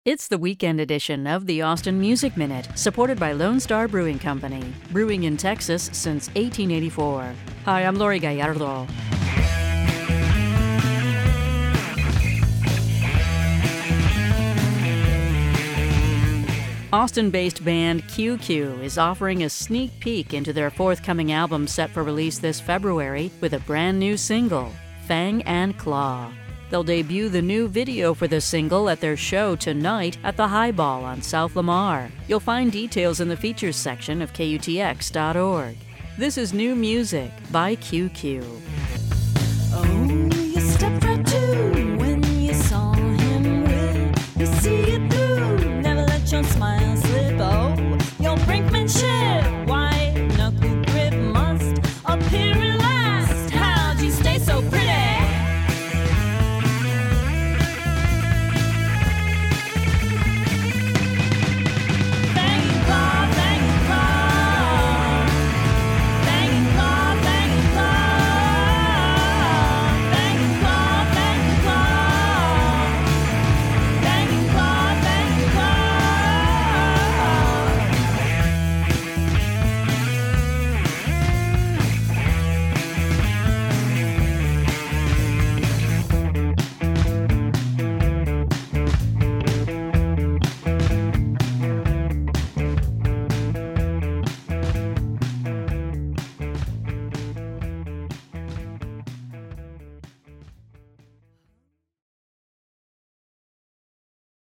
It's the weekend edition of the Austin Music Minute, supported by Lone Star Brewing Company, brewing in Texas since 1884. Hi, I'm Lori Gallardo. Austin-based band QQ is offering a sneak peek into their forthcoming album set for release this February with a brand new single, Fang and Claw. They'll debut the new video for the single at their show tonight at the Highball on South Lamar. You'll find details in the features section of KUTX.org. This is new music by QQ. Oh, you stepped right to when you saw him with you see it.